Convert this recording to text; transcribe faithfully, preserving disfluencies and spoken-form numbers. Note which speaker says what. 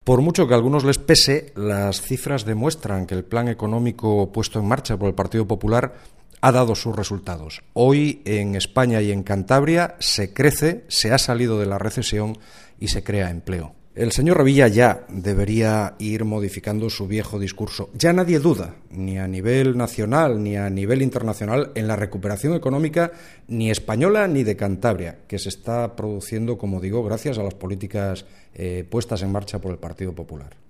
Speaker 1: Por mucho que a algunos les pese, las cifras demuestran que el plan económico puesto en marcha por el Partido Popular ha dado sus resultados. Hoy en España y en Cantabria se crece, se ha salido de la recesión y se crea empleo. El señor Revilla ya debería ir modificando su viejo discurso. Ya nadie duda, ni a nivel nacional ni a nivel internacional, en la recuperación económica ni española ni de Cantabria, que se está produciendo, como digo, gracias a las políticas eh, puestas en marcha por el Partido Popular.